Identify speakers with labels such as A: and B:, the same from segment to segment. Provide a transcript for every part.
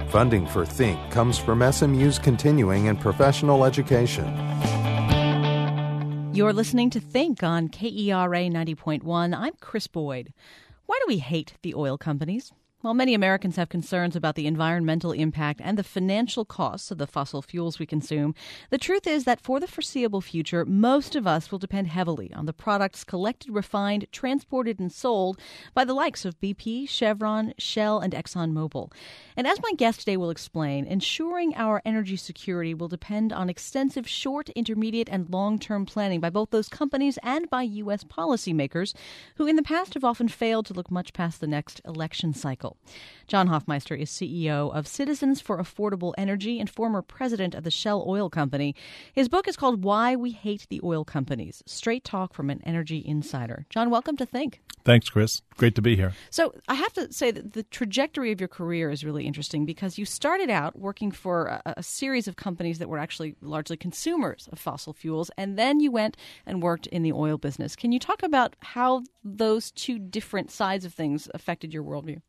A: Funding for Think comes from SMU's continuing and professional education.
B: You're listening to Think on KERA 90.1. I'm Chris Boyd. Why do we hate the oil companies? While many Americans have concerns about the environmental impact and the financial costs of the fossil fuels we consume, the truth is that for the foreseeable future, most of us will depend heavily on the products collected, refined, transported, and sold by the likes of BP, Chevron, Shell, and ExxonMobil. And as my guest today will explain, ensuring our energy security will depend on extensive short, intermediate, and long-term planning by both those companies and by U.S. policymakers, who in the past have often failed to look much past the next election cycle. John Hofmeister is CEO of Citizens for Affordable Energy and former president of the Shell Oil Company. His book is called Why We Hate the Oil Companies, straight talk from an energy insider. John, welcome to Think.
C: Thanks, Chris. Great to be here.
B: So I have to say that the trajectory of your career is really interesting because you started out working for a series of companies that were actually largely consumers of fossil fuels, and then you went and worked in the oil business. Can you talk about how those two different sides of things affected your worldview?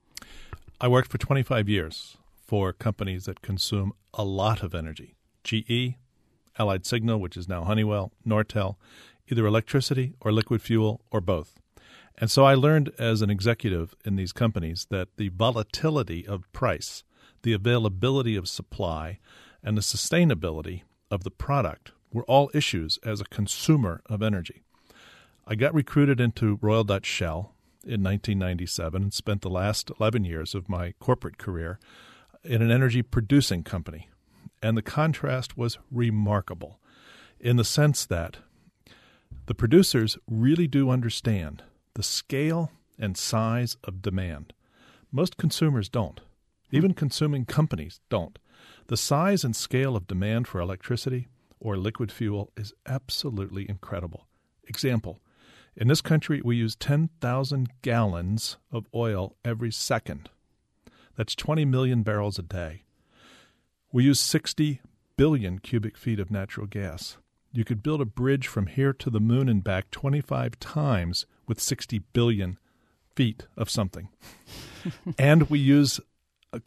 C: I worked for 25 years for companies that consume a lot of energy. GE, Allied Signal, which is now Honeywell, Nortel, either electricity or liquid fuel or both. And so I learned as an executive in these companies that the volatility of price, the availability of supply, and the sustainability of the product were all issues as a consumer of energy. I got recruited into Royal Dutch Shell in 1997 and spent the last 11 years of my corporate career in an energy producing company. And the contrast was remarkable in the sense that the producers really do understand the scale and size of demand. Most consumers don't. Even consuming companies don't. The size and scale of demand for electricity or liquid fuel is absolutely incredible. Example, in this country, we use 10,000 gallons of oil every second. That's 20 million barrels a day. We use 60 billion cubic feet of natural gas. You could build a bridge from here to the moon and back 25 times with 60 billion feet of something. And we use a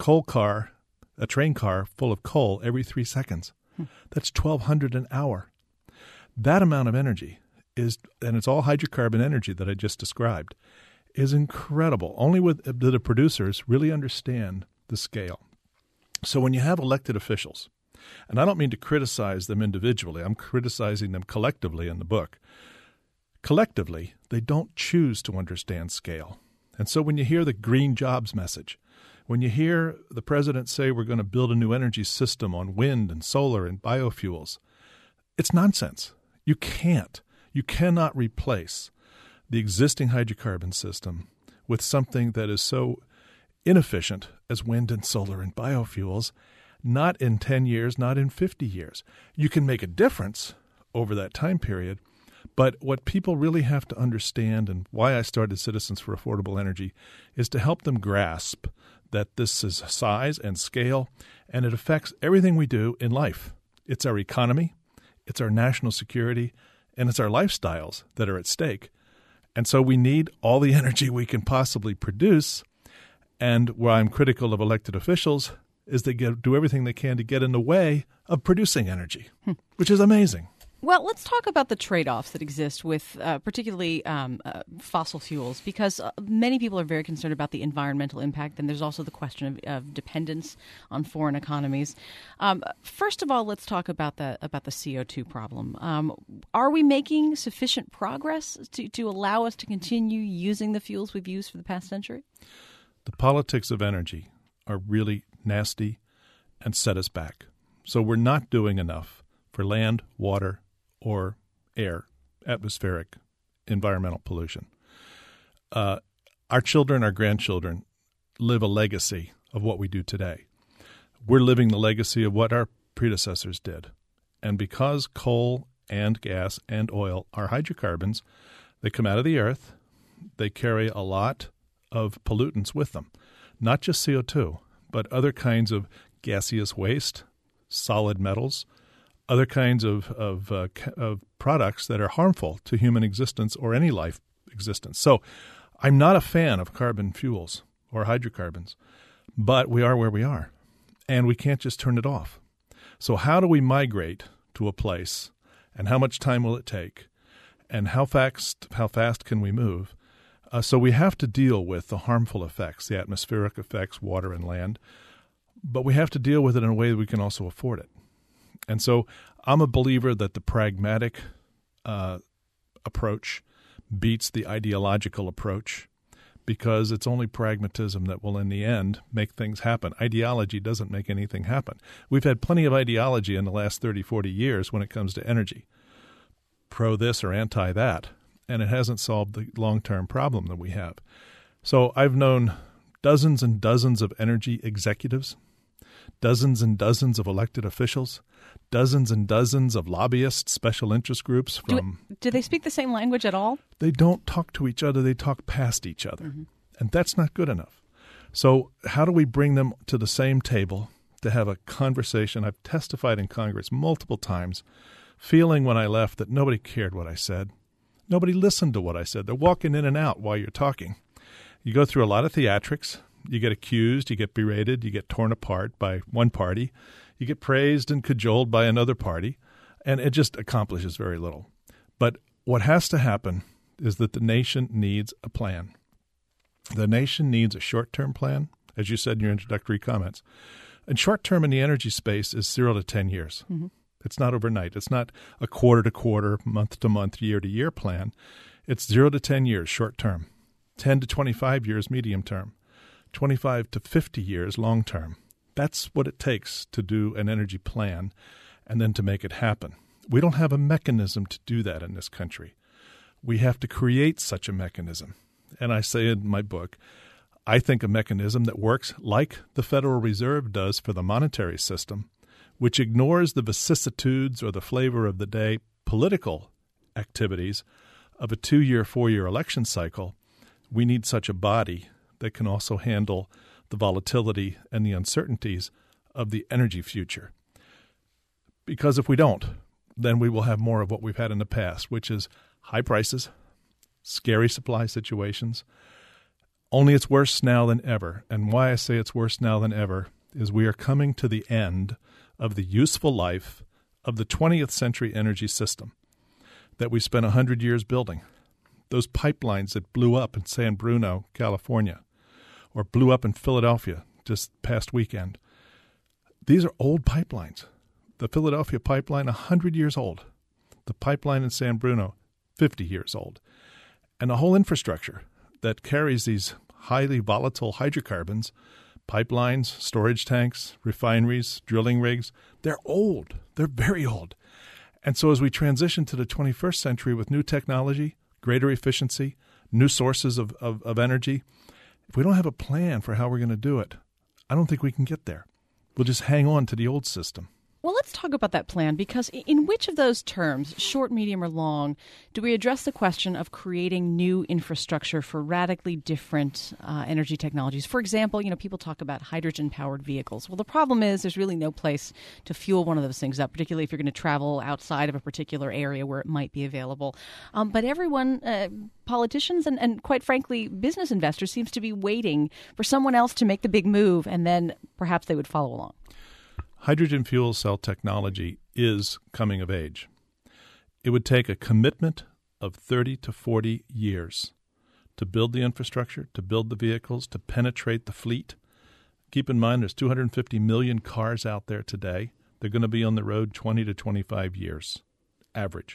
C: train car full of coal every 3 seconds. That's 1,200 an hour. That amount of energy and it's all hydrocarbon energy that I just described, is incredible. Only do the producers really understand the scale. So when you have elected officials, and I don't mean to criticize them individually, I'm criticizing them collectively in the book. Collectively, they don't choose to understand scale. And so when you hear the green jobs message, when you hear the president say we're going to build a new energy system on wind and solar and biofuels, it's nonsense. You can't. You cannot replace the existing hydrocarbon system with something that is so inefficient as wind and solar and biofuels, not in 10 years, not in 50 years. You can make a difference over that time period, but what people really have to understand, and why I started Citizens for Affordable Energy, is to help them grasp that this is size and scale, and it affects everything we do in life. It's our economy, it's our national security, and it's our lifestyles that are at stake. And so we need all the energy we can possibly produce. And where I'm critical of elected officials is they do everything they can to get in the way of producing energy, which is amazing.
B: Well, let's talk about the trade-offs that exist with particularly fossil fuels, because many people are very concerned about the environmental impact, and there's also the question of dependence on foreign economies. First of all, let's talk about the CO2 problem. Are we making sufficient progress to allow us to continue using the fuels we've used for the past century?
C: The politics of energy are really nasty and set us back. So we're not doing enough for land, water, or air, atmospheric, environmental pollution. Our children, our grandchildren live a legacy of what we do today. We're living the legacy of what our predecessors did. And because coal and gas and oil are hydrocarbons, they come out of the earth, they carry a lot of pollutants with them, not just CO2, but other kinds of gaseous waste, solid metals, other kinds of products that are harmful to human existence or any life existence. So I'm not a fan of carbon fuels or hydrocarbons, but we are where we are. and we can't just turn it off. So how do we migrate to a place, and how much time will it take, and how fast can we move? So we have to deal with the harmful effects, the atmospheric effects, water and land, but we have to deal with it in a way that we can also afford it. And so I'm a believer that the pragmatic approach beats the ideological approach, because it's only pragmatism that will, in the end, make things happen. Ideology doesn't make anything happen. We've had plenty of ideology in the last 30, 40 years when it comes to energy, pro this or anti that, and it hasn't solved the long-term problem that we have. So I've known dozens and dozens of energy executives, dozens and dozens of elected officials, dozens and dozens of lobbyists, special interest groups.
B: Do they speak the same language at all?
C: They don't talk to each other. They talk past each other. Mm-hmm. And that's not good enough. So how do we bring them to the same table to have a conversation? I've testified in Congress multiple times, feeling when I left that nobody cared what I said. Nobody listened to what I said. They're walking in and out while you're talking. You go through a lot of theatrics. You get accused, you get berated, you get torn apart by one party. You get praised and cajoled by another party, and it just accomplishes very little. But what has to happen is that the nation needs a plan. The nation needs a short-term plan, as you said in your introductory comments. And short-term in the energy space is 0 to 10 years. Mm-hmm. It's not overnight. It's not a quarter-to-quarter, month-to-month, year-to-year plan. It's 0 to 10 years short-term, 10 to 25 years medium-term, 25 to 50 years long-term. That's what it takes to do an energy plan and then to make it happen. We don't have a mechanism to do that in this country. We have to create such a mechanism. And I say in my book, I think a mechanism that works like the Federal Reserve does for the monetary system, which ignores the vicissitudes or the flavor of the day political activities of a 2-year, 4-year election cycle. We need such a body that can also handle the volatility and the uncertainties of the energy future. Because if we don't, then we will have more of what we've had in the past, which is high prices, scary supply situations. Only it's worse now than ever. And why I say it's worse now than ever is we are coming to the end of the useful life of the 20th century energy system that we spent 100 years building. Those pipelines that blew up in San Bruno, California, or blew up in Philadelphia just past weekend. These are old pipelines. The Philadelphia pipeline, 100 years old. The pipeline in San Bruno, 50 years old. And the whole infrastructure that carries these highly volatile hydrocarbons, pipelines, storage tanks, refineries, drilling rigs, they're old. They're very old. And so as we transition to the 21st century with new technology, greater efficiency, new sources of energy, if we don't have a plan for how we're going to do it, I don't think we can get there. We'll just hang on to the old system.
B: Well, let's talk about that plan, because in which of those terms, short, medium, or long, do we address the question of creating new infrastructure for radically different energy technologies? For example, people talk about hydrogen-powered vehicles. Well, the problem is there's really no place to fuel one of those things up, particularly if you're going to travel outside of a particular area where it might be available. But everyone, politicians and quite frankly, business investors, seems to be waiting for someone else to make the big move, and then perhaps they would follow along.
C: Hydrogen fuel cell technology is coming of age. It would take a commitment of 30 to 40 years to build the infrastructure, to build the vehicles, to penetrate the fleet. Keep in mind there's 250 million cars out there today. They're going to be on the road 20 to 25 years, average.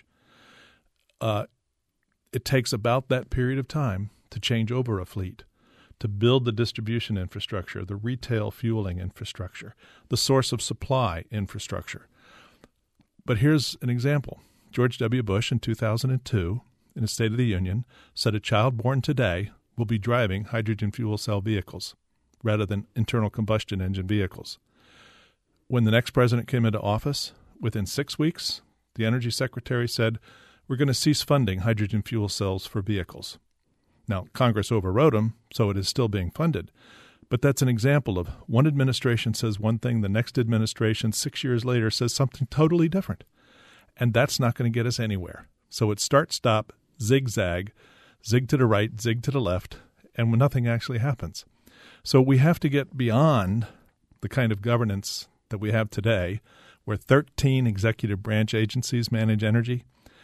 C: It takes about that period of time to change over a fleet, to build the distribution infrastructure, the retail fueling infrastructure, the source of supply infrastructure. But here's an example. George W. Bush in 2002, in his State of the Union, said a child born today will be driving hydrogen fuel cell vehicles rather than internal combustion engine vehicles. When the next president came into office, within 6 weeks, the Energy Secretary said, we're going to cease funding hydrogen fuel cells for vehicles. Now, Congress overrode them, so it is still being funded. But that's an example of one administration says one thing, the next administration 6 years later says something totally different. And that's not going to get us anywhere. So it's start, stop, zigzag, zig to the right, zig to the left, and nothing actually happens. So we have to get beyond the kind of governance that we have today, where 13 executive branch agencies manage energy,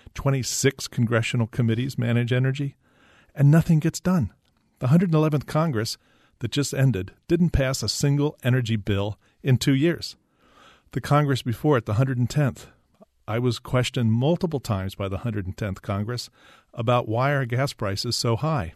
C: 26 congressional committees manage energy, and nothing gets done. The 111th Congress that just ended didn't pass a single energy bill in 2 years. The Congress before it, the 110th, I was questioned multiple times by the 110th Congress about why are gas prices so high.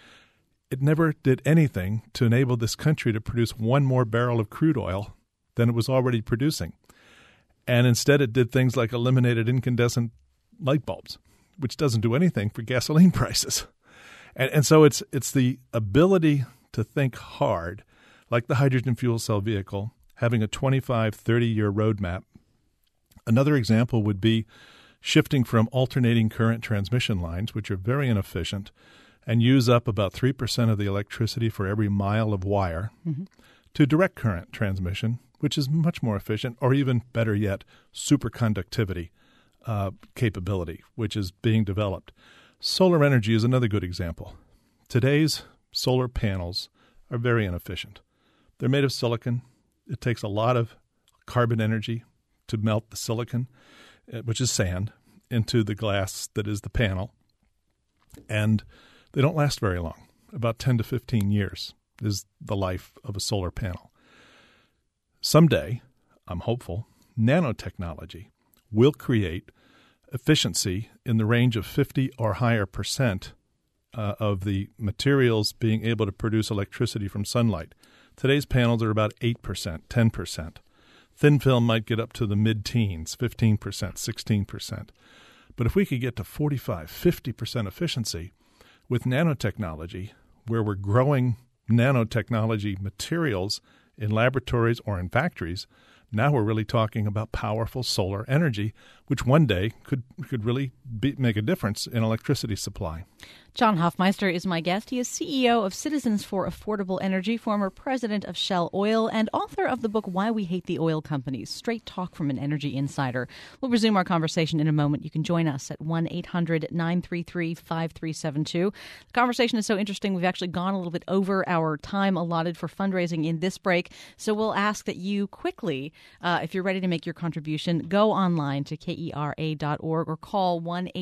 C: It never did anything to enable this country to produce one more barrel of crude oil than it was already producing. And instead it did things like eliminated incandescent light bulbs, which doesn't do anything for gasoline prices. And so it's the ability to think hard, like the hydrogen fuel cell vehicle, having a 25, 30-year roadmap. Another example would be shifting from alternating current transmission lines, which are very inefficient and use up about 3% of the electricity for every mile of wire, to direct current transmission, which is much more efficient, or even better yet, superconductivity capability, which is being developed. Solar energy is another good example. Today's solar panels are very inefficient. They're made of silicon. It takes a lot of carbon energy to melt the silicon, which is sand, into the glass that is the panel. And they don't last very long. About 10 to 15 years is the life of a solar panel. Someday, I'm hopeful, nanotechnology will create efficiency in the range of 50 or higher percent of the materials being able to produce electricity from sunlight. Today's panels are about 8%, 10%. Thin film might get up to the mid-teens, 15%, 16%. But if we could get to 45, 50% efficiency with nanotechnology, where we're growing nanotechnology materials in laboratories or in factories, now we're really talking about powerful solar energy, which one day could really make a difference in electricity supply.
B: John Hofmeister is my guest. He is CEO of Citizens for Affordable Energy, former president of Shell Oil, and author of the book Why We Hate the Oil Companies, Straight Talk from an Energy Insider. We'll resume our conversation in a moment. You can join us at 1-800-933-5372. The conversation is so interesting, we've actually gone a little bit over our time allotted for fundraising in this break, so we'll ask that you quickly, if you're ready to make your contribution, go online to KERA.org or call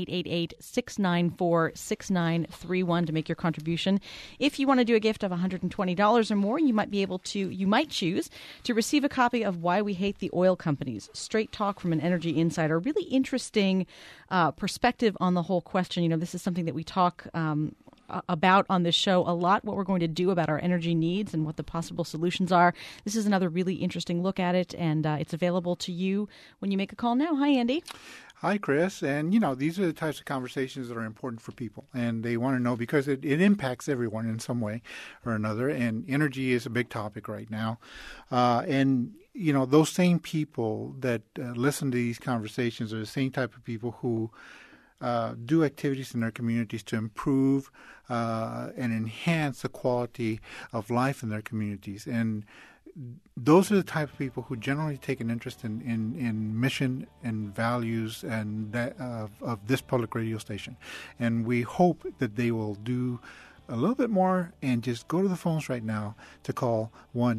B: 1-888-694-6931 to make your contribution. If you want to do a gift of $120 or more, you might choose to receive a copy of Why We Hate the Oil Companies, Straight Talk from an Energy Insider. Really interesting perspective on the whole question. You know, this is something that we talk about on this show a lot, what we're going to do about our energy needs and what the possible solutions are. This is another really interesting look at it, and it's available to you when you make a call now. Hi, Andy.
D: Hi, Chris. And, you know, these are the types of conversations that are important for people. And they want to know because it impacts everyone in some way or another. And energy is a big topic right now. And, you know, those same people that listen to these conversations are the same type of people who do activities in their communities to improve and enhance the quality of life in their communities. And those are the type of people who generally take an interest in mission and values and that, of this public radio station. And we hope that they will do a little bit more and just go to the phones right now to call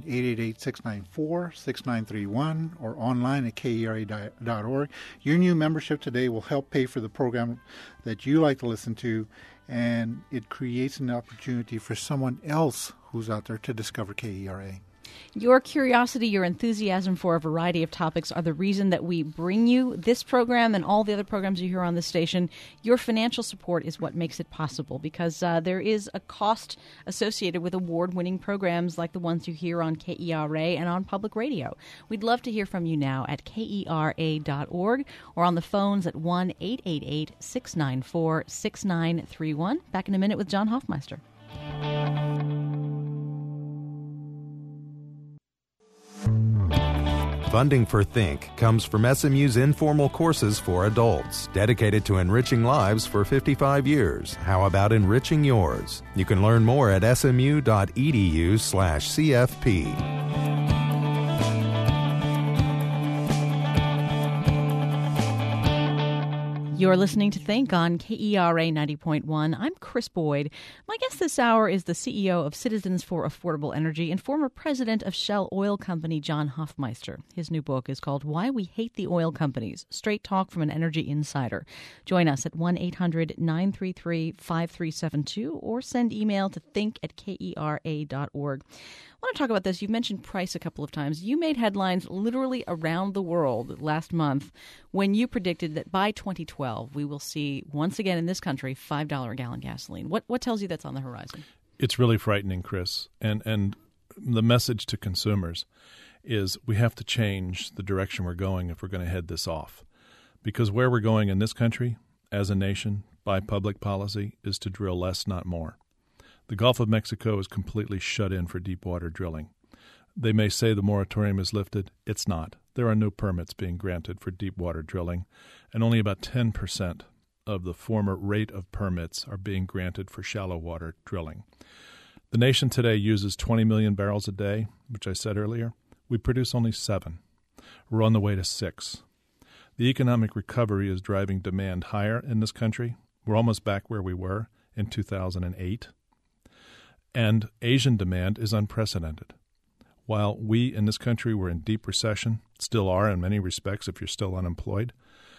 D: 1-888-694-6931 or online at KERA.org. Your new membership today will help pay for the program that you like to listen to, and it creates an opportunity for someone else who's out there to discover KERA.
B: Your curiosity, your enthusiasm for a variety of topics are the reason that we bring you this program and all the other programs you hear on the station. Your financial support is what makes it possible, because there is a cost associated with award-winning programs like the ones you hear on KERA and on public radio. We'd love to hear from you now at KERA.org or on the phones at 1-888-694-6931. Back in a minute with John Hofmeister.
A: Funding for Think comes from SMU's informal courses for adults, dedicated to enriching lives for 55 years. How about enriching yours? You can learn more at smu.edu/CFP.
B: You're listening to Think on KERA 90.1. I'm Chris Boyd. My guest this hour is the CEO of Citizens for Affordable Energy and former president of Shell Oil Company, John Hofmeister. His new book is called Why We Hate the Oil Companies, Straight Talk from an Energy Insider. Join us at 1-800-933-5372 or send email to think@kera.org. I want to talk about this. You mentioned price a couple of times. You made headlines literally around the world last month when you predicted that by 2012 we will see, once again in this country, $5 a gallon gasoline. What tells you that's on the horizon?
C: It's really frightening, Chris. And the message to consumers is we have to change the direction we're going if we're going to head this off. Because where we're going in this country, as a nation, by public policy, is to drill less, not more. The Gulf of Mexico is completely shut in for deep water drilling. They may say the moratorium is lifted. It's not. There are no permits being granted for deep water drilling, and only about 10% of the former rate of permits are being granted for shallow water drilling. The nation today uses 20 million barrels a day, which I said earlier. We produce only 7. We're on the way to 6. The economic recovery is driving demand higher in this country. We're almost back where we were in 2008. And Asian demand is unprecedented. While we in this country were in deep recession, still are in many respects if you're still unemployed,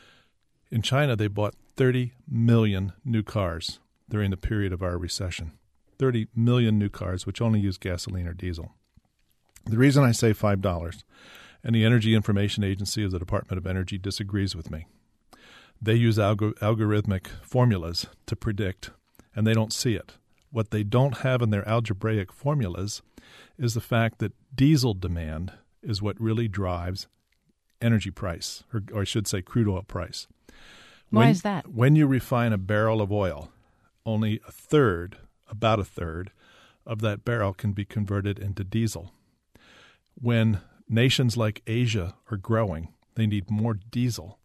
C: in China they bought 30 million new cars during the period of our recession. 30 million new cars, which only use gasoline or diesel. The reason I say $5, and the Energy Information Agency of the Department of Energy disagrees with me. They use algorithmic formulas to predict, and they don't see it. What they don't have in their algebraic formulas is the fact that diesel demand is what really drives energy price, or I should say crude oil price.
B: Why is that?
C: When you refine a barrel of oil, only about a third of that barrel can be converted into diesel. When nations like Asia are growing, they need more diesel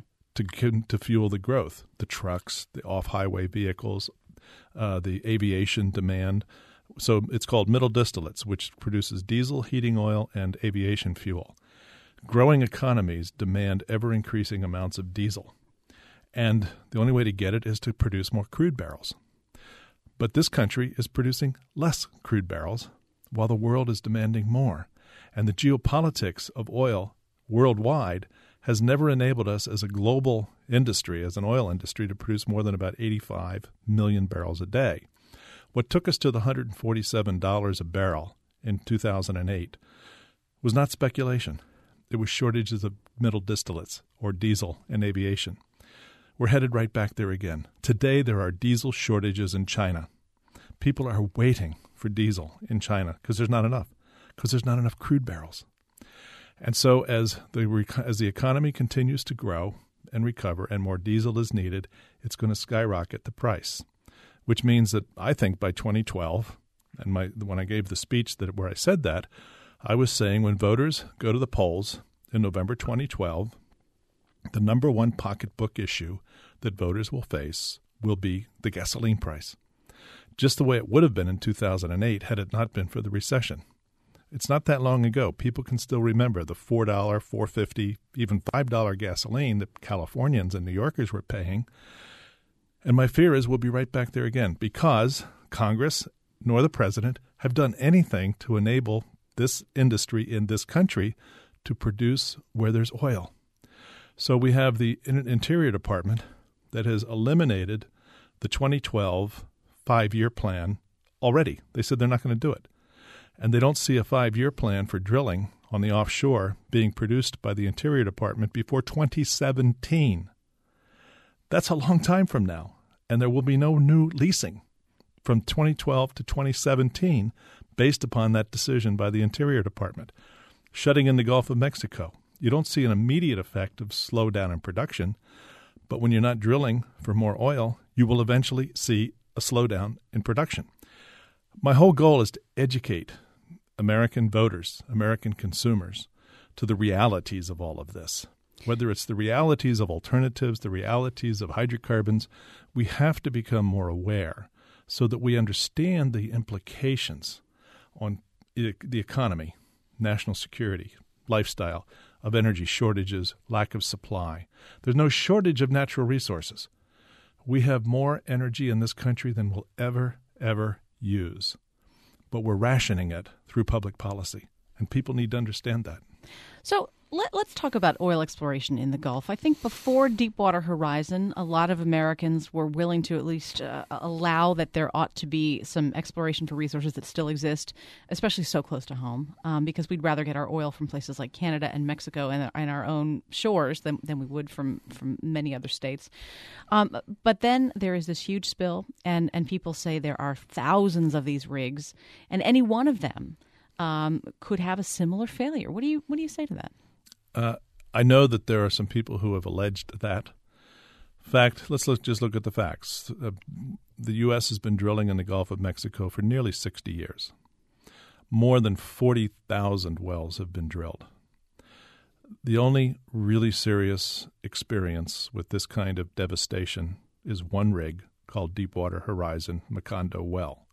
C: to fuel the growth, the trucks, the off-highway vehicles, the aviation demand. So it's called middle distillates, which produces diesel, heating oil, and aviation fuel. Growing economies demand ever-increasing amounts of diesel. And the only way to get it is to produce more crude barrels. But this country is producing less crude barrels while the world is demanding more. And the geopolitics of oil worldwide has never enabled us as a global industry, as an oil industry, to produce more than about 85 million barrels a day. What took us to the $147 a barrel in 2008 was not speculation. It was shortages of middle distillates, or diesel, in aviation. We're headed right back there again. Today there are diesel shortages in China. People are waiting for diesel in China because there's not enough crude barrels. And so as the economy continues to grow and recover and more diesel is needed, it's going to skyrocket the price, which means that I think by 2012, and when I gave the speech where I said that, I was saying when voters go to the polls in November 2012, the number one pocketbook issue that voters will face will be the gasoline price, just the way it would have been in 2008 had it not been for the recession. It's not that long ago. People can still remember the $4, $4.50, even $5 gasoline that Californians and New Yorkers were paying. And my fear is we'll be right back there again because Congress nor the president have done anything to enable this industry in this country to produce where there's oil. So we have the Interior Department that has eliminated the 2012 5-year plan already. They said they're not going to do it. And they don't see a 5-year plan for drilling on the offshore being produced by the Interior Department before 2017. That's a long time from now, and there will be no new leasing from 2012 to 2017 based upon that decision by the Interior Department. Shutting in the Gulf of Mexico. You don't see an immediate effect of slowdown in production, but when you're not drilling for more oil, you will eventually see a slowdown in production. My whole goal is to educate American voters, American consumers, to the realities of all of this. Whether it's the realities of alternatives, the realities of hydrocarbons, we have to become more aware so that we understand the implications on the economy, national security, lifestyle of energy shortages, lack of supply. There's no shortage of natural resources. We have more energy in this country than we'll ever use. But we're rationing it through public policy, and people need to understand that.
B: So let's talk about oil exploration in the Gulf. I think before Deepwater Horizon, a lot of Americans were willing to at least allow that there ought to be some exploration for resources that still exist, especially so close to home, because we'd rather get our oil from places like Canada and Mexico and our own shores than we would from many other states. But then there is this huge spill, and people say there are thousands of these rigs, and any one of them could have a similar failure. What do you say to that?
C: I know that there are some people who have alleged that. In fact, let's just look at the facts. The U.S. has been drilling in the Gulf of Mexico for nearly 60 years. More than 40,000 wells have been drilled. The only really serious experience with this kind of devastation is one rig called Deepwater Horizon Macondo Well.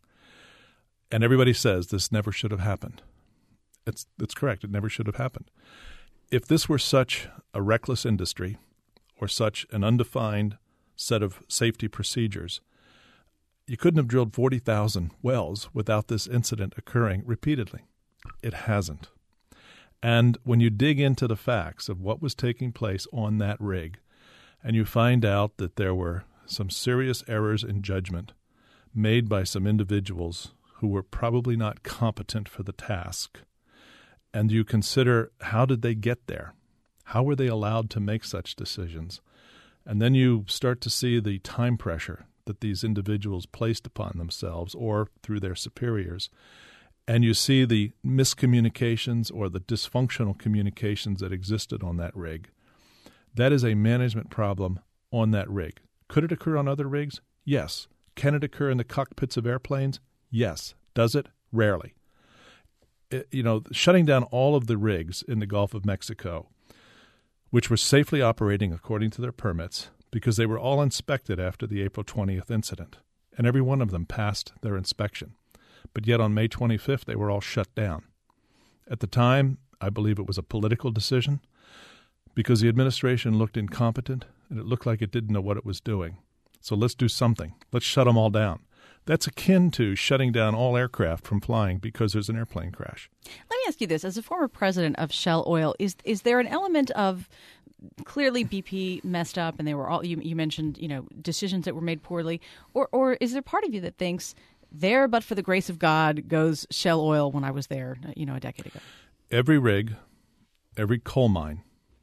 C: And everybody says this never should have happened. It's correct. It never should have happened. If this were such a reckless industry or such an undefined set of safety procedures, you couldn't have drilled 40,000 wells without this incident occurring repeatedly. It hasn't. And when you dig into the facts of what was taking place on that rig, and you find out that there were some serious errors in judgment made by some individuals who were probably not competent for the task, and you consider how did they get there? How were they allowed to make such decisions? And then you start to see the time pressure that these individuals placed upon themselves or through their superiors. And you see the miscommunications or the dysfunctional communications that existed on that rig. That is a management problem on that rig. Could it occur on other rigs? Yes. Can it occur in the cockpits of airplanes? Yes. Does it? Rarely. Shutting down all of the rigs in the Gulf of Mexico, which were safely operating according to their permits, because they were all inspected after the April 20th incident, and every one of them passed their inspection. But yet on May 25th, they were all shut down. At the time, I believe it was a political decision, because the administration looked incompetent, and it looked like it didn't know what it was doing. So let's do something. Let's shut them all down. That's akin to shutting down all aircraft from flying because there's an airplane crash.
B: Let me ask you this. As a former president of Shell Oil, is there an element of clearly BP messed up and they were all, you mentioned, decisions that were made poorly, or is there part of you that thinks there, but for the grace of God, goes Shell Oil when I was there, a decade ago?
C: Every rig, every coal mine,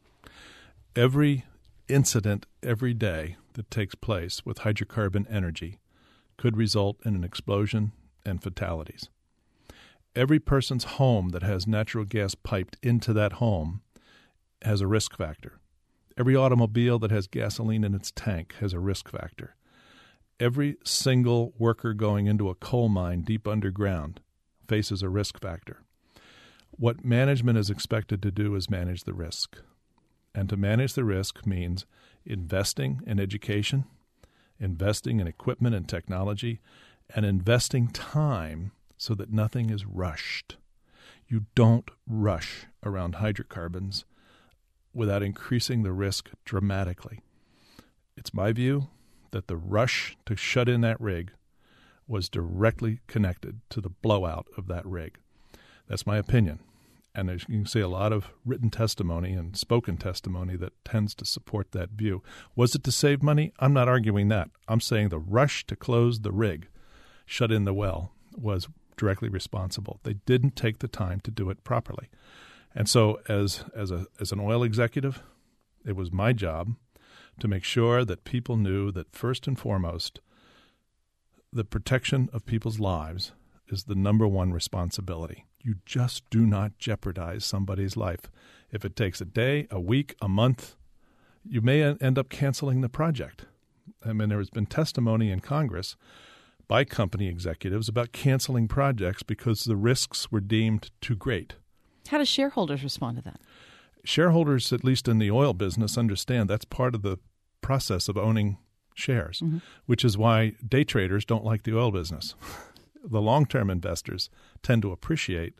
C: every incident every day that takes place with hydrocarbon energy could result in an explosion and fatalities. Every person's home that has natural gas piped into that home has a risk factor. Every automobile that has gasoline in its tank has a risk factor. Every single worker going into a coal mine deep underground faces a risk factor. What management is expected to do is manage the risk. And to manage the risk means investing in education, investing in equipment and technology, and investing time so that nothing is rushed. You don't rush around hydrocarbons without increasing the risk dramatically. It's my view that the rush to shut in that rig was directly connected to the blowout of that rig. That's my opinion. And as you can see, a lot of written testimony and spoken testimony that tends to support that view. Was it to save money? I'm not arguing that. I'm saying the rush to close the rig, shut in the well, was directly responsible. They didn't take the time to do it properly. And so as an oil executive, it was my job to make sure that people knew that first and foremost, the protection of people's lives is the number one responsibility. You just do not jeopardize somebody's life. If it takes a day, a week, a month, you may end up canceling the project. I mean, there has been testimony in Congress by company executives about canceling projects because the risks were deemed too great.
B: How do shareholders respond to that?
C: Shareholders, at least in the oil business, understand that's part of the process of owning shares, which is why day traders don't like the oil business. The long-term investors tend to appreciate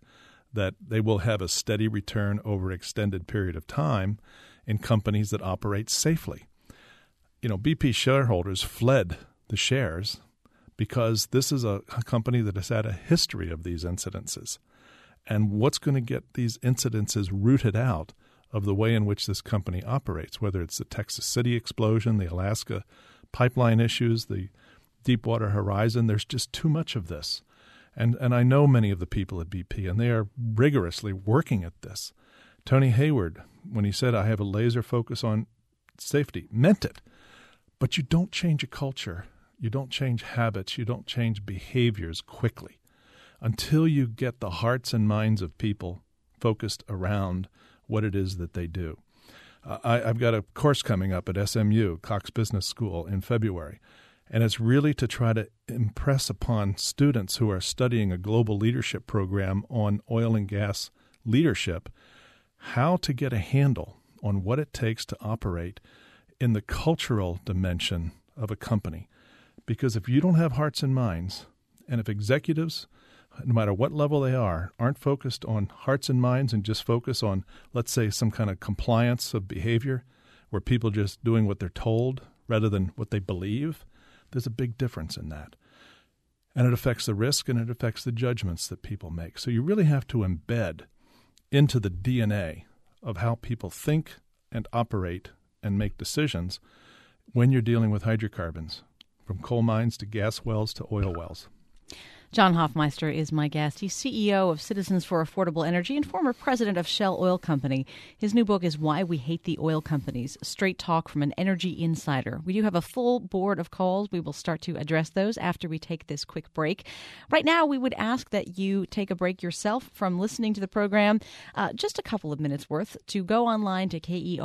C: that they will have a steady return over an extended period of time in companies that operate safely. BP shareholders fled the shares because this is a company that has had a history of these incidences. And what's going to get these incidences rooted out of the way in which this company operates, whether it's the Texas City explosion, the Alaska pipeline issues, the Deepwater Horizon, there's just too much of this. And I know many of the people at BP, and they are rigorously working at this. Tony Hayward, when he said, I have a laser focus on safety, meant it. But you don't change a culture. You don't change habits. You don't change behaviors quickly until you get the hearts and minds of people focused around what it is that they do. I've got a course coming up at SMU, Cox Business School, in February. And it's really to try to impress upon students who are studying a global leadership program on oil and gas leadership how to get a handle on what it takes to operate in the cultural dimension of a company. Because if you don't have hearts and minds, and if executives, no matter what level they are, aren't focused on hearts and minds and just focus on, let's say, some kind of compliance of behavior where people just doing what they're told rather than what they believe, there's a big difference in that. And it affects the risk and it affects the judgments that people make. So you really have to embed into the DNA of how people think and operate and make decisions when you're dealing with hydrocarbons, from coal mines to gas wells to oil wells.
B: John Hoffmeister is my guest. He's CEO of Citizens for Affordable Energy and former president of Shell Oil Company. His new book is Why We Hate the Oil Companies, Straight Talk from an Energy Insider. We do have a full board of calls. We will start to address those after we take this quick break. Right now, we would ask that you take a break yourself from listening to the program, just a couple of minutes worth, to go online to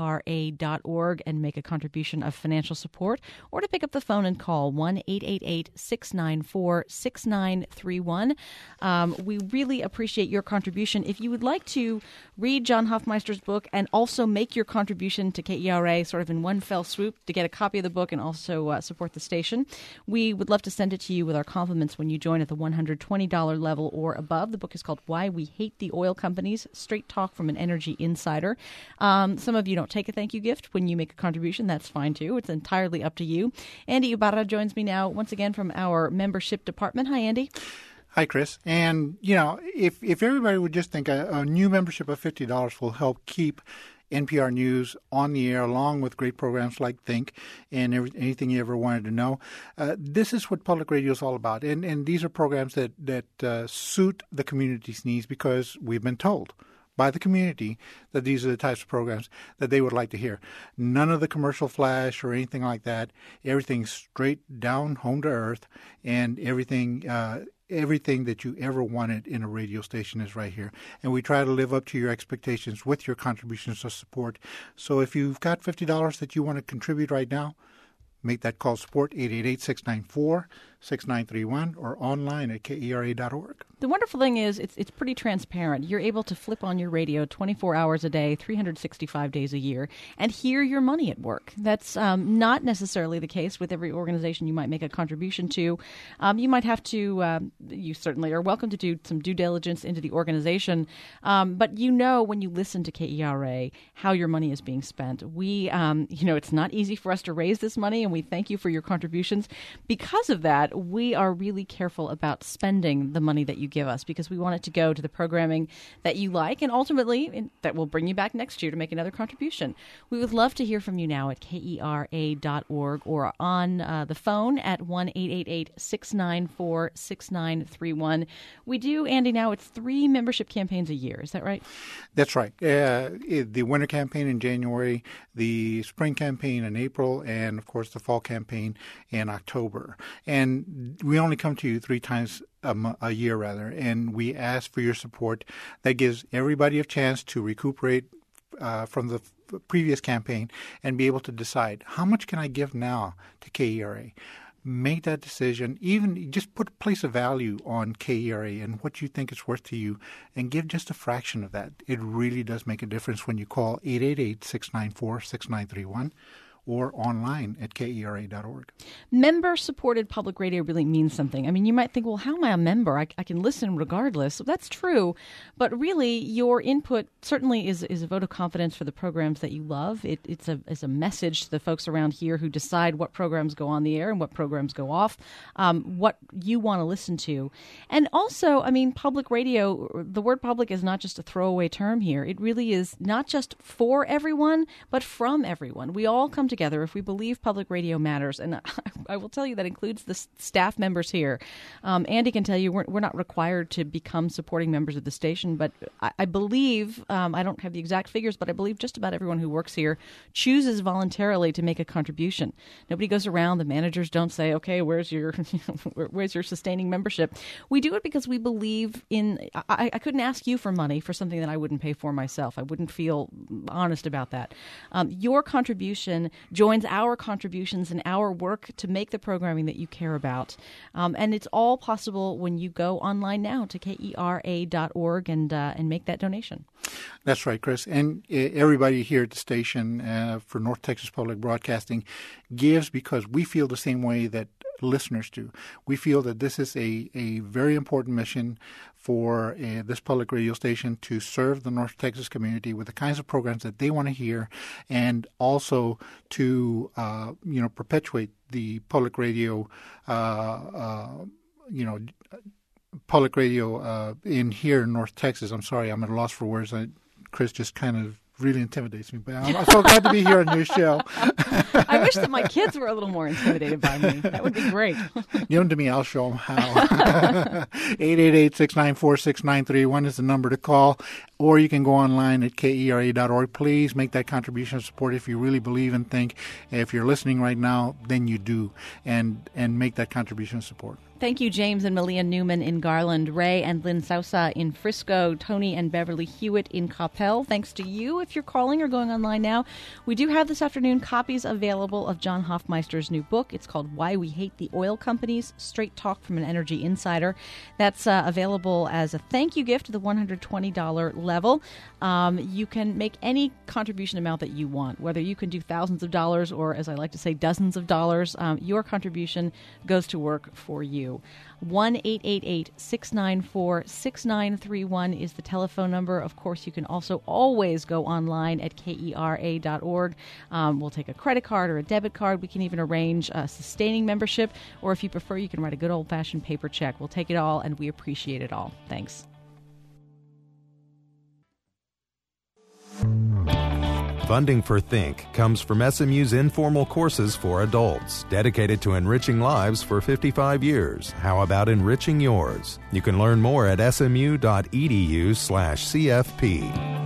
B: KERA.org and make a contribution of financial support, or to pick up the phone and call 1-888-694-6931. We really appreciate your contribution. If you would like to read John Hoffmeister's book and also make your contribution to KERA sort of in one fell swoop to get a copy of the book and also support the station, we would love to send it to you with our compliments when you join at the $120 level or above. The book is called Why We Hate the Oil Companies, Straight Talk from an Energy Insider. Some of you don't take a thank you gift when you make a contribution. That's fine, too. It's entirely up to you. Andy Ibarra joins me now once again from our membership department. Hi, Andy.
D: Hi, Chris. And, if everybody would just think a new membership of $50 will help keep NPR News on the air, along with great programs like Think and anything you ever wanted to know. This is what public radio is all about. And these are programs that suit the community's needs because we've been told by the community that these are the types of programs that they would like to hear. None of the commercial flash or anything like that. Everything's straight down, home to earth, and everything that you ever wanted in a radio station is right here. And we try to live up to your expectations with your contributions of support. So if you've got $50 that you want to contribute right now, make that call, support 888-694-6931 or online at KERA.org.
B: The wonderful thing is it's pretty transparent. You're able to flip on your radio 24 hours a day, 365 days a year, and hear your money at work. That's not necessarily the case with every organization you might make a contribution to. You might have to, you certainly are welcome to do some due diligence into the organization, but when you listen to KERA how your money is being spent. We, it's not easy for us to raise this money, and we thank you for your contributions. Because of that, we are really careful about spending the money that you give us because we want it to go to the programming that you like and ultimately that will bring you back next year to make another contribution. We would love to hear from you now at KERA.org or on the phone at 1-888-694-6931. We do, Andy, now it's 3 membership campaigns a year. Is that right?
D: That's right. The winter campaign in January, the spring campaign in April, and, of course, the fall campaign in October. And we only come to you 3 times a year, and we ask for your support. That gives everybody a chance to recuperate from the previous campaign and be able to decide, how much can I give now to KERA? Make that decision. Even just place a value on KERA and what you think it's worth to you and give just a fraction of that. It really does make a difference when you call 888-694-6931 or online at KERA.org.
B: Member-supported public radio really means something. I mean, you might think, well, how am I a member? I can listen regardless. That's true. But really, your input certainly is a vote of confidence for the programs that you love. It's a message to the folks around here who decide what programs go on the air and what programs go off, what you want to listen to. And also, I mean, public radio, the word public is not just a throwaway term here. It really is not just for everyone, but from everyone. We all come together if we believe public radio matters. And I will tell you that includes the staff members here. Andy can tell you we're not required to become supporting members of the station, but I believe, I don't have the exact figures, but I believe just about everyone who works here chooses voluntarily to make a contribution. Nobody goes around. The managers don't say, okay, where's your sustaining membership? We do it because we believe in, I couldn't ask you for money for something that I wouldn't pay for myself. I wouldn't feel honest about that. Your contribution joins our contributions in our work to make the programming that you care about. And it's all possible when you go online now to KERA.org and make that donation.
D: That's right, Chris. And everybody here at the station for North Texas Public Broadcasting gives because we feel the same way that listeners do. We feel that this is a very important mission for this public radio station to serve the North Texas community with the kinds of programs that they want to hear, and also to perpetuate the public radio public radio in here in North Texas. I'm sorry, I'm at a loss for words. Chris just kind of really intimidates me, but I'm so glad to be here on your show.
B: I wish that my kids were a little more intimidated by me. That would be great.
D: Give them to me. I'll show them how. 888-694-6931 is the number to call, or you can go online at KERA.org. Please make that contribution of support if you really believe and think. If you're listening right now, then you do, and make that contribution of support.
B: Thank you, James and Malia Newman in Garland, Ray and Lynn Sousa in Frisco, Tony and Beverly Hewitt in Coppell. Thanks to you if you're calling or going online now. We do have this afternoon copies available of John Hoffmeister's new book. It's called Why We Hate the Oil Companies, Straight Talk from an Energy Insider. That's available as a thank you gift to the $120 level. You can make any contribution amount that you want, whether you can do thousands of dollars or, as I like to say, dozens of dollars. Your contribution goes to work for you. 1-888-694-6931 is the telephone number. Of course, you can also always go online at KERA.org. We'll take a credit card or a debit card. We can even arrange a sustaining membership, or if you prefer, you can write a good old-fashioned paper check. We'll take it all, and we appreciate it all. Thanks.
A: Funding for Think comes from SMU's informal courses for adults, dedicated to enriching lives for 55 years. How about enriching yours? You can learn more at smu.edu/CFP.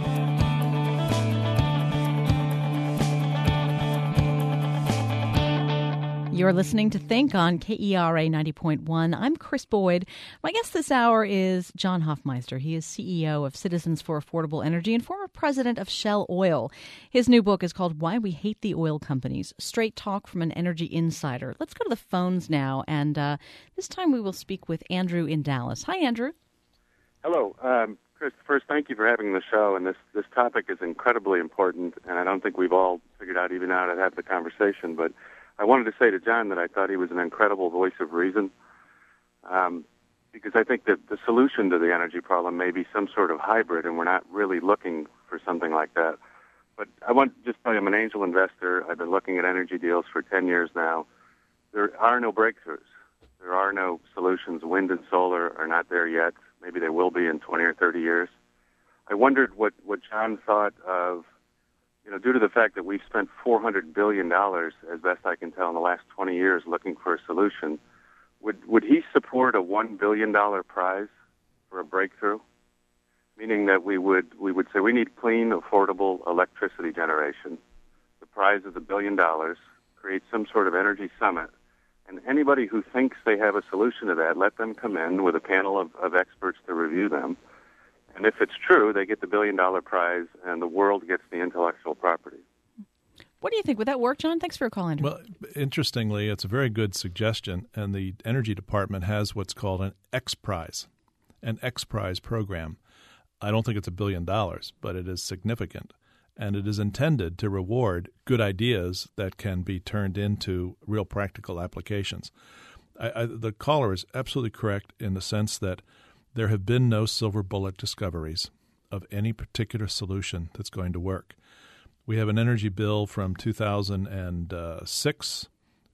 B: You're listening to Think on KERA 90.1. I'm Chris Boyd. My guest this hour is John Hoffmeister. He is CEO of Citizens for Affordable Energy and former president of Shell Oil. His new book is called Why We Hate the Oil Companies, Straight Talk from an Energy Insider. Let's go to the phones now, and this time we will speak with Andrew in Dallas. Hi, Andrew.
E: Hello. Chris, first, thank you for having the show, and this topic is incredibly important, and I don't think we've all figured out even how to have the conversation, but I wanted to say to John that I thought he was an incredible voice of reason, because I think that the solution to the energy problem may be some sort of hybrid, and we're not really looking for something like that. But I want to just tell you, I'm an angel investor. I've been looking at energy deals for 10 years now. There are no breakthroughs. There are no solutions. Wind and solar are not there yet. Maybe they will be in 20 or 30 years. I wondered what John thought of, due to the fact that we've spent $400 billion, as best I can tell, in the last 20 years looking for a solution, would he support a $1 billion prize for a breakthrough? Meaning that we would say we need clean, affordable electricity generation. The prize is $1 billion, create some sort of energy summit, and anybody who thinks they have a solution to that, let them come in with a panel of experts to review them. And if it's true, they get the $1 billion prize, and the world gets the intellectual property.
B: What do you think? Would that work, John? Thanks for your call, Andrew.
C: Well, interestingly, it's a very good suggestion, and the Energy Department has what's called an X Prize program. I don't think it's $1 billion, but it is significant. and it is intended to reward good ideas that can be turned into real practical applications. The caller is absolutely correct in the sense that there have been no silver bullet discoveries of any particular solution that's going to work. We have an energy bill from 2006,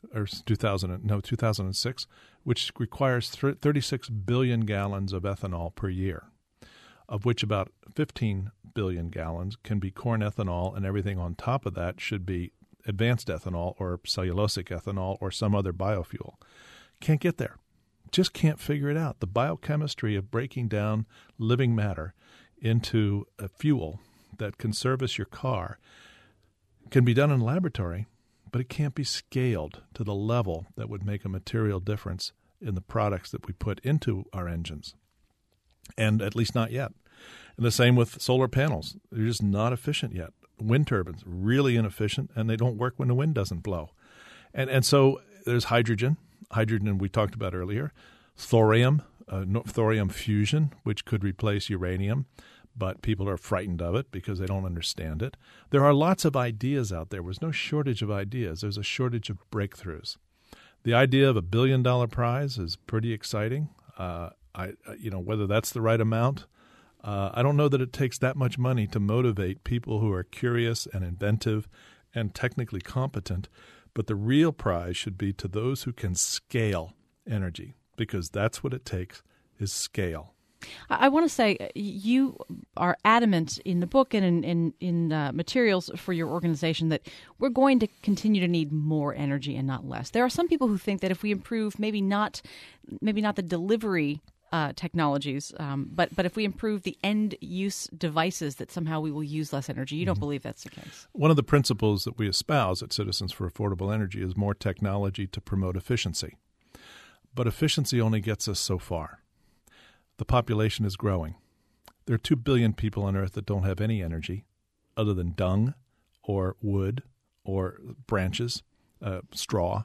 C: which requires 36 billion gallons of ethanol per year, of which about 15 billion gallons can be corn ethanol, and everything on top of that should be advanced ethanol or cellulosic ethanol or some other biofuel. Can't get there. Just can't figure it out. The biochemistry of breaking down living matter into a fuel that can service your car can be done in a laboratory, but it can't be scaled to the level that would make a material difference in the products that we put into our engines. And at least not yet. And the same with solar panels. They're just not efficient yet. Wind turbines, really inefficient, and they don't work when the wind doesn't blow. And so there's hydrogen we talked about earlier, thorium fusion, which could replace uranium, but people are frightened of it because they don't understand it. There are lots of ideas out there. There's no shortage of ideas. There's a shortage of breakthroughs. The idea of $1 billion prize is pretty exciting. Whether that's the right amount, I don't know that it takes that much money to motivate people who are curious and inventive and technically competent. But the real prize should be to those who can scale energy, because that's what it takes, is scale.
B: I want to say you are adamant in the book and in materials for your organization that we're going to continue to need more energy and not less. There are some people who think that if we improve maybe not the delivery technologies, but if we improve the end-use devices, that somehow we will use less energy. You don't believe that's the case?
C: One of the principles that we espouse at Citizens for Affordable Energy is more technology to promote efficiency. But efficiency only gets us so far. The population is growing. There are 2 billion people on Earth that don't have any energy other than dung or wood or branches, straw,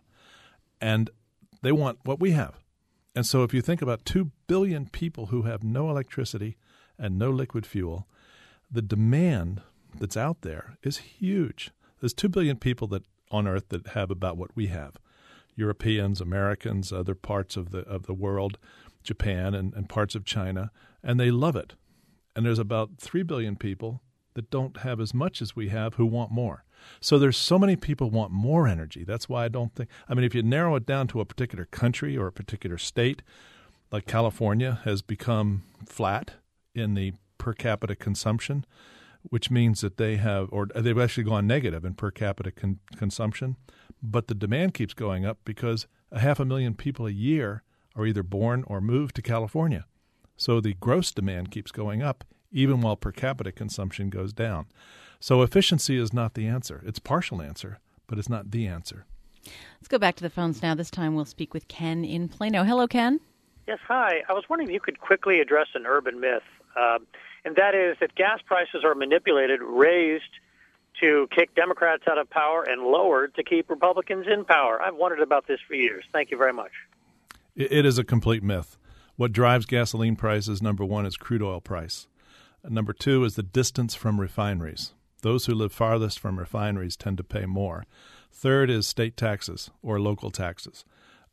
C: and they want what we have. And so if you think about 2 billion people who have no electricity and no liquid fuel, the demand that's out there is huge. There's 2 billion people that on Earth that have about what we have. Europeans, Americans, other parts of the world, Japan and parts of China, and they love it. And there's about 3 billion people that don't have as much as we have who want more. So there's so many people want more energy. That's why I don't think – if you narrow it down to a particular country or a particular state, like California has become flat in the per capita consumption, which means that they have – or they've actually gone negative in per capita consumption, but the demand keeps going up because 500,000 people a year are either born or move to California. So the gross demand keeps going up even while per capita consumption goes down. So efficiency is not the answer. It's a partial answer, but it's not the answer.
B: Let's go back to the phones now. This time we'll speak with Ken in Plano. Hello, Ken.
F: Yes, hi. I was wondering if you could quickly address an urban myth, and that is that gas prices are manipulated, raised to kick Democrats out of power and lowered to keep Republicans in power. I've wondered about this for years. Thank you very much.
C: It is a complete myth. What drives gasoline prices, number one, is crude oil price. Number two is the distance from refineries. Those who live farthest from refineries tend to pay more. Third is state taxes or local taxes,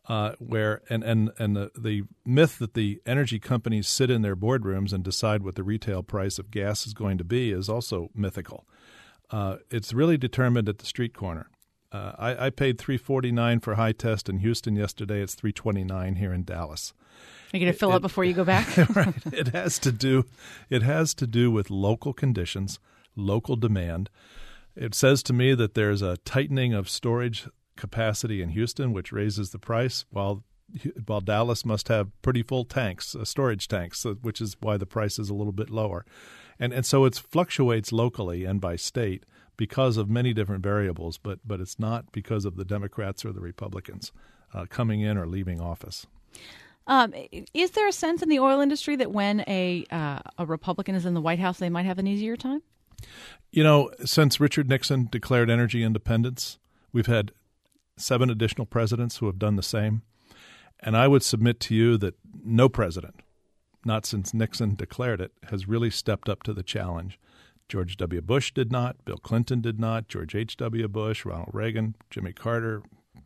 C: the myth that the energy companies sit in their boardrooms and decide what the retail price of gas is going to be is also mythical. It's really determined at the street corner. I paid $3.49 for high test in Houston yesterday. It's $3.29 here in Dallas.
B: Are you going to fill up before you go back?
C: Right. It has to do with local conditions, local demand. It says to me that there's a tightening of storage capacity in Houston, which raises the price, while Dallas must have pretty full tanks, storage tanks, which is why the price is a little bit lower. And so it fluctuates locally and by state because of many different variables, but it's not because of the Democrats or the Republicans coming in or leaving office.
B: Is there a sense in the oil industry that when a Republican is in the White House, they might have an easier time?
C: Since Richard Nixon declared energy independence, we've had 7 additional presidents who have done the same. And I would submit to you that no president, not since Nixon declared it, has really stepped up to the challenge George W. Bush did not. Bill Clinton did not. George H.W. Bush, Ronald Reagan, Jimmy Carter,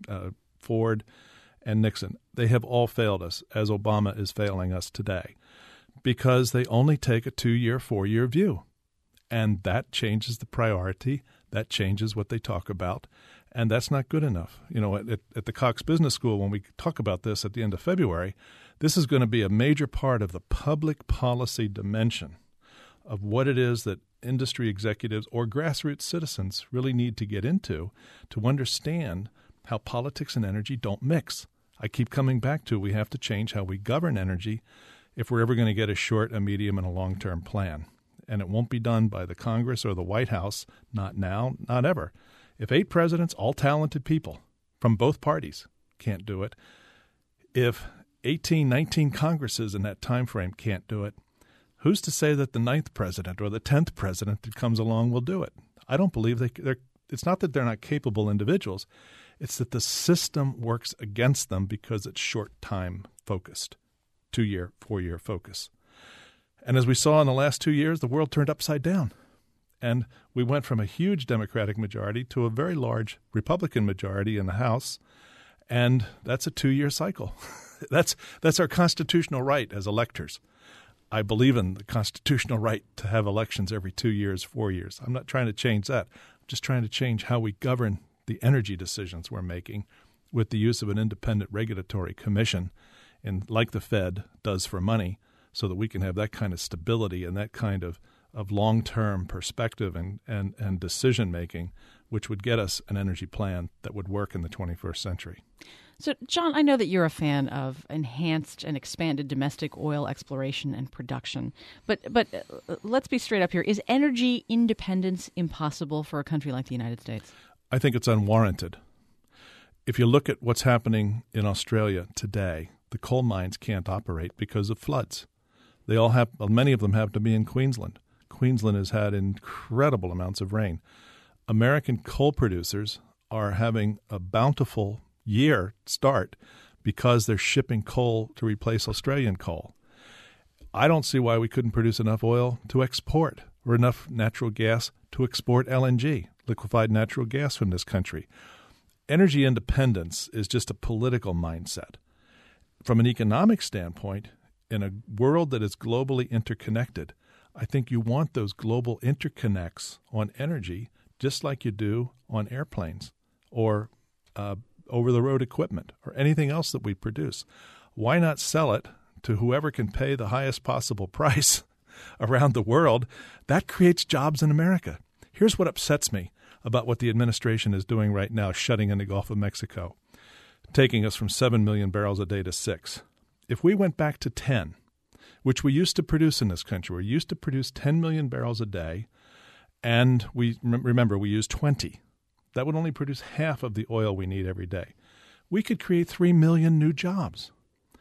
C: Ford, and Nixon. They have all failed us, as Obama is failing us today, because they only take a 2-year, 4-year view. And that changes the priority. That changes what they talk about. And that's not good enough. You know, at the Cox Business School, when we talk about this at the end of February, this is going to be a major part of the public policy dimension of what it is that industry executives or grassroots citizens really need to get into to understand how politics and energy don't mix. I keep coming back to we have to change how we govern energy if we're ever going to get a short, a medium, and a long-term plan. And it won't be done by the Congress or the White House, not now, not ever. If 8 presidents, all talented people from both parties, can't do it, if 18, 19 Congresses in that time frame can't do it, who's to say that the 9th president or the 10th president that comes along will do it? I don't believe they're. It's not that they're not capable individuals. It's that the system works against them because it's short-time focused, 2-year, 4-year focus. And as we saw in the last 2 years, the world turned upside down. And we went from a huge Democratic majority to a very large Republican majority in the House. And that's a 2-year cycle. That's our constitutional right as electors. I believe in the constitutional right to have elections every 2 years, 4 years. I'm not trying to change that. I'm just trying to change how we govern the energy decisions we're making with the use of an independent regulatory commission, and like the Fed does for money, so that we can have that kind of stability and that kind of long-term perspective and decision-making, which would get us an energy plan that would work in the 21st century.
B: So, John, I know that you're a fan of enhanced and expanded domestic oil exploration and production, but let's be straight up here. Is energy independence impossible for a country like the United States? I
C: think it's unwarranted. If you look at what's happening in Australia today, the coal mines can't operate because of floods. They all have, many of them have to be in Queensland. Queensland has had incredible amounts of rain. American coal producers are having a bountiful year start because they're shipping coal to replace Australian coal. I don't see why we couldn't produce enough oil to export or enough natural gas to export LNG, liquefied natural gas, from this country. Energy independence is just a political mindset. From an economic standpoint, in a world that is globally interconnected, I think you want those global interconnects on energy just like you do on airplanes or over-the-road equipment or anything else that we produce. Why not sell it to whoever can pay the highest possible price around the world? That creates jobs in America. Here's what upsets me about what the administration is doing right now, shutting in the Gulf of Mexico, taking us from 7 million barrels a day to 6. If we went back to 10, which we used to produce in this country, we used to produce 10 million barrels a day, and we remember we use 20. That would only produce half of the oil we need every day. We could create 3 million new jobs.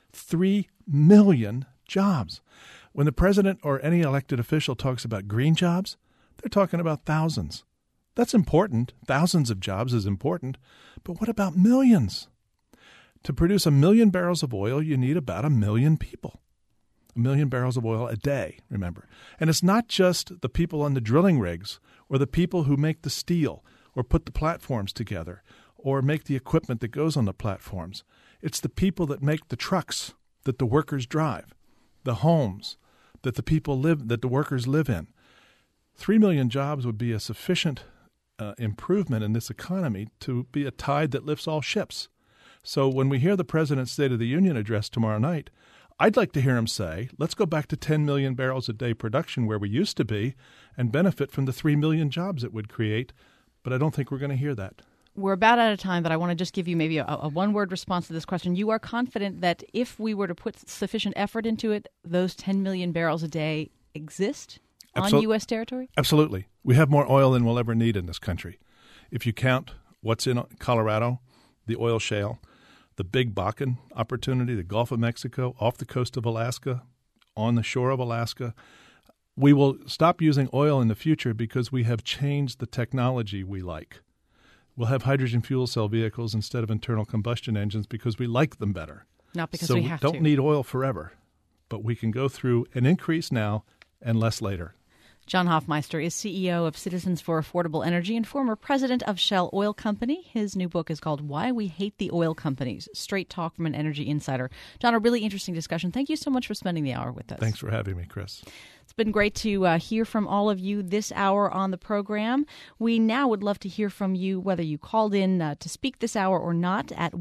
C: 3 million jobs. When the president or any elected official talks about green jobs, they're talking about thousands. That's important. Thousands of jobs is important. But what about millions? To produce 1 million barrels of oil, you need about 1 million people. 1 million barrels of oil a day, remember. And it's not just the people on the drilling rigs or the people who make the steel or put the platforms together or make the equipment that goes on the platforms. It's the people that make the trucks that the workers drive, the homes that the people live, that the workers live in. 3 million jobs would be a sufficient improvement in this economy to be a tide that lifts all ships. So when we hear the President's State of the Union address tomorrow night, I'd like to hear him say, let's go back to 10 million barrels a day production where we used to be and benefit from the 3 million jobs it would create. But I don't think we're going to hear that.
B: We're about out of time, but I want to just give you maybe a one-word response to this question. You are confident that if we were to put sufficient effort into it, those 10 million barrels a day exist on U.S. territory? Absolutely.
C: We have more oil than we'll ever need in this country. If you count what's in Colorado, the oil shale, the big Bakken opportunity, the Gulf of Mexico, off the coast of Alaska, on the shore of Alaska, we will stop using oil in the future because we have changed the technology we like. We'll have hydrogen fuel cell vehicles instead of internal combustion engines because we like them better.
B: Not because we have to.
C: So we don't need oil forever, but we can go through an increase now and less later.
B: John Hofmeister is CEO of Citizens for Affordable Energy and former president of Shell Oil Company. His new book is called Why We Hate the Oil Companies, Straight Talk from an Energy Insider. John, a really interesting discussion. Thank you so much for spending the hour with us.
C: Thanks for having me, Chris.
B: It's been great to hear from all of you this hour on the program. We now would love to hear from you, whether you called in to speak this hour or not, at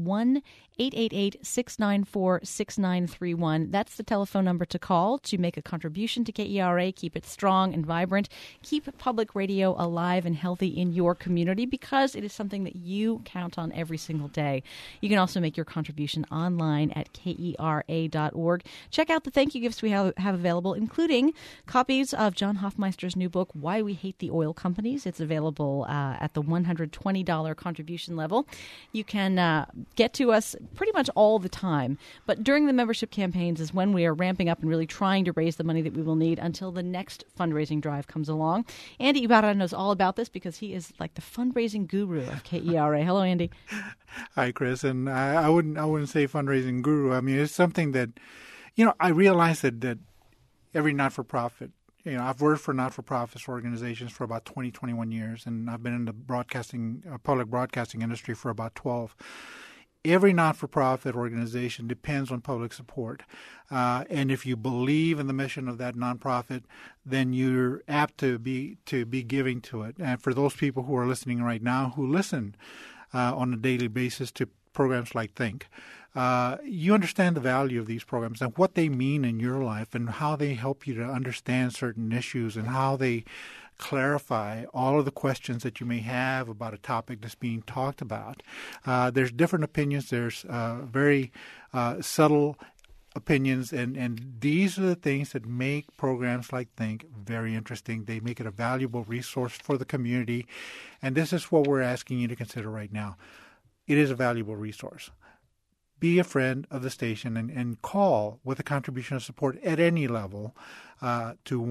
B: 1-888-694-6931. That's the telephone number to call to make a contribution to KERA, keep it strong and vibrant, keep public radio alive and healthy in your community, because it is something that you count on every single day. You can also make your contribution online at KERA.org. Check out the thank you gifts we have available, including copies of John Hofmeister's new book, Why We Hate the Oil Companies. It's available at the $120 contribution level. You can get to us pretty much all the time, but during the membership campaigns is when we are ramping up and really trying to raise the money that we will need until the next fundraising drive comes along. Andy Ibarra knows all about this because he is like the fundraising guru of KERA. Hello, Andy.
D: Hi, Chris. And I wouldn't say fundraising guru. I mean, it's something that, I realize that every not-for-profit, I've worked for not-for-profit organizations for about 21 years, and I've been in the public broadcasting industry for about 12. Every not-for-profit organization depends on public support. And if you believe in the mission of that nonprofit, then you're apt to be giving to it. And for those people who are listening right now, who listen on a daily basis to programs like Think, you understand the value of these programs and what they mean in your life and how they help you to understand certain issues and how they clarify all of the questions that you may have about a topic that's being talked about. There's different opinions. There's very subtle opinions, and these are the things that make programs like Think very interesting. They make it a valuable resource for the community, and this is what we're asking you to consider right now. It is a valuable resource. Be a friend of the station and call with a contribution of support at any level to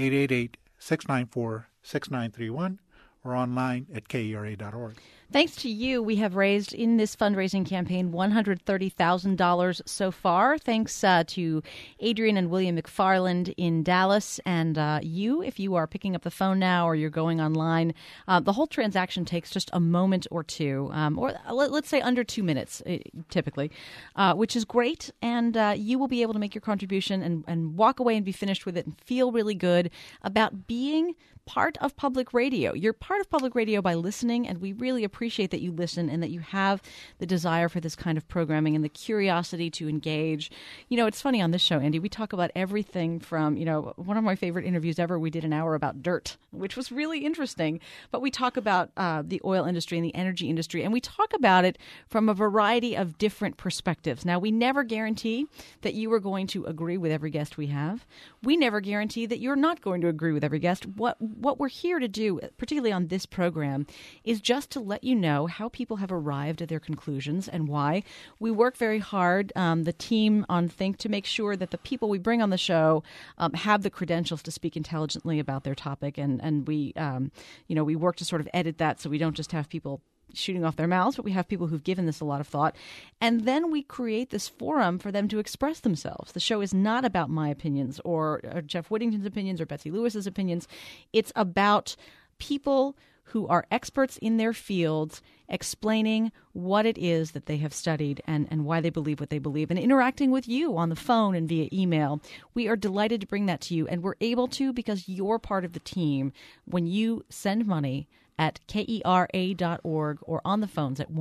D: 1-888-694-6931 or online at KERA.org.
B: Thanks to you, we have raised in this fundraising campaign $130,000 so far. Thanks to Adrian and William McFarland in Dallas. And you, if you are picking up the phone now or you're going online, the whole transaction takes just a moment or two, or let's say under 2 minutes, typically, which is great. And you will be able to make your contribution and walk away and be finished with it and feel really good about being part of public radio. You're part of public radio by listening, and we really appreciate that you listen and that you have the desire for this kind of programming and the curiosity to engage. It's funny on this show, Andy, we talk about everything from, one of my favorite interviews ever, we did an hour about dirt, which was really interesting. But we talk about the oil industry and the energy industry, and we talk about it from a variety of different perspectives. Now, we never guarantee that you are going to agree with every guest we have. We never guarantee that you're not going to agree with every guest. What we're here to do, particularly on this program, is just to let you know how people have arrived at their conclusions and why. We work very hard, the team on Think, to make sure that the people we bring on the show have the credentials to speak intelligently about their topic, and we work to sort of edit that so we don't just have people shooting off their mouths, but we have people who've given this a lot of thought. And then we create this forum for them to express themselves. The show is not about my opinions or Jeff Whittington's opinions or Betsy Lewis's opinions. It's about people who are experts in their fields explaining what it is that they have studied and why they believe what they believe, and interacting with you on the phone and via email. We are delighted to bring that to you, and we're able to because you're part of the team when you send money at KERA.org or on the phones at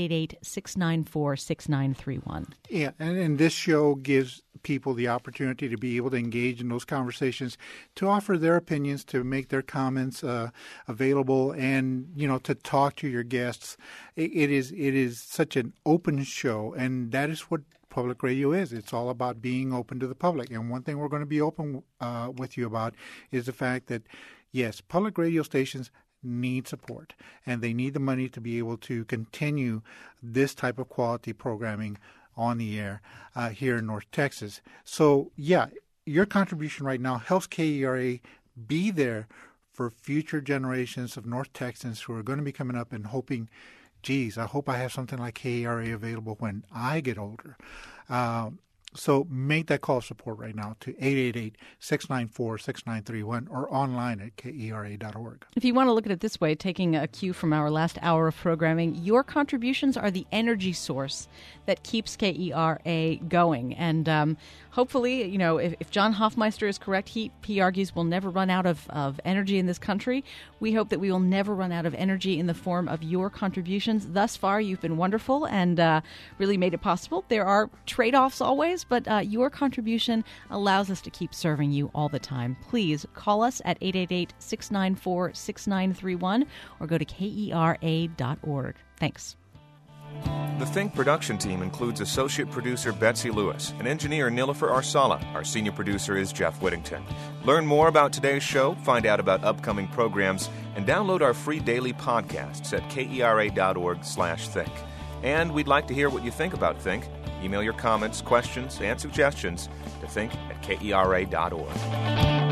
B: 1-888-694-6931.
D: Yeah, and this show gives people the opportunity to be able to engage in those conversations, to offer their opinions, to make their comments available, and to talk to your guests. It is such an open show, and that is what public radio is. It's all about being open to the public. And one thing we're going to be open with you about is the fact that, yes, public radio stations need support, and they need the money to be able to continue this type of quality programming on the air here in North Texas. So, yeah, your contribution right now helps KERA be there for future generations of North Texans who are going to be coming up and hoping, geez, I hope I have something like KERA available when I get older. So make that call of support right now to 888-694-6931 or online at KERA.org.
B: If you want to look at it this way, taking a cue from our last hour of programming, your contributions are the energy source that keeps KERA going. And hopefully, you know, if John Hofmeister is correct, he argues we'll never run out of energy in this country. We hope that we will never run out of energy in the form of your contributions. Thus far, you've been wonderful and really made it possible. There are trade-offs always, but your contribution allows us to keep serving you all the time. Please call us at 888-694-6931 or go to KERA.org. Thanks.
G: The Think production team includes associate producer Betsy Lewis and engineer Nilofer Arsala. Our senior producer is Jeff Whittington. Learn more about today's show, find out about upcoming programs, and download our free daily podcasts at KERA.org/think. And we'd like to hear what you think about Think. Email your comments, questions, and suggestions to think@KERA.org.